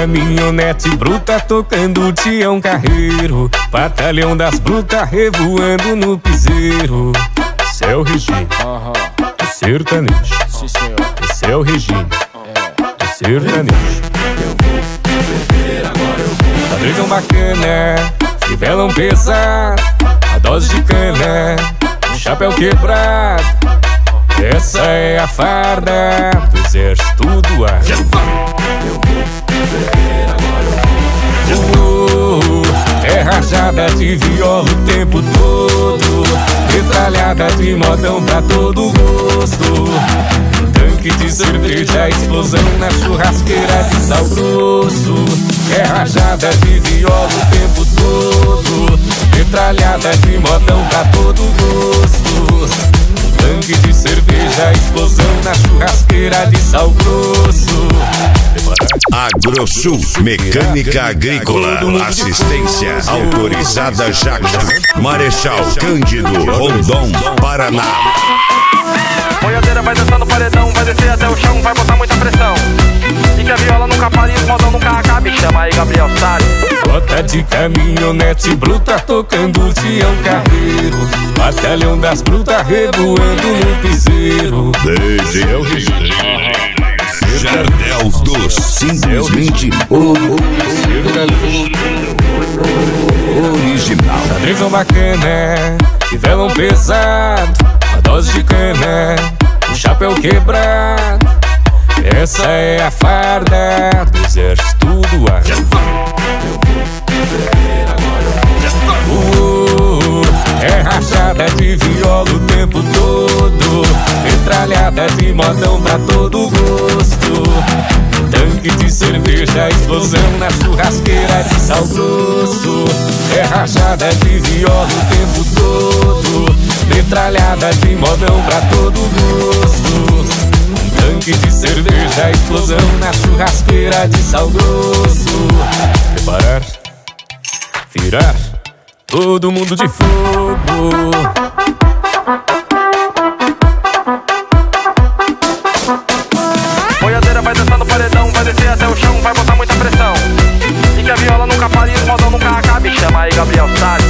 caminhonete bruta tocando Tião Carreiro, batalhão das brutas revoando no piseiro. Esse é o regime do sertanejo. Sim, senhor. Esse é o regime do sertanejo. Padrão bacana, fivelão pesado, a dose de cana, um chapéu quebrado. Essa é a farda do exército do ar. É rajada de viola o tempo todo, metralhada de modão pra todo gosto. Tanque de cerveja, explosão na churrasqueira de sal grosso. É rajada de viola o tempo todo, metralhada de modão pra todo gosto. Tanque de cerveja, explosão na churrasqueira de sal grosso. AgroSul, mecânica agrícola, assistência autorizada Jaca, Marechal Cândido, Rondon, Paraná. Boiadeira vai dançando no paredão, vai descer até o chão, vai botar muita pressão. E que a viola nunca pare, o modão nunca acabe, chama aí Gabriel Salles. Bota de caminhonete bruta tocando Tião Carreiro, batalhão das brutas revoando no piseiro. Desde o Jardel dos simplesmente original. Padrão bacana, fivelão pesado, a dose de cana, um chapéu quebrado. Essa é a farda do exército do ar. É rachada de viola o tempo todo, metralhada de modão pra todo gosto. Tanque de cerveja, explosão na churrasqueira de sal grosso. É rachada de viola o tempo todo, metralhada de modão pra todo gosto. Tanque de cerveja, explosão na churrasqueira de sal grosso. Preparar, virar, todo mundo de fogo. Boiadeira vai dançando no paredão, vai descer até o chão, vai botar muita pressão. E que a viola nunca pare, o modão nunca acabe, chama aí Gabriel Salles.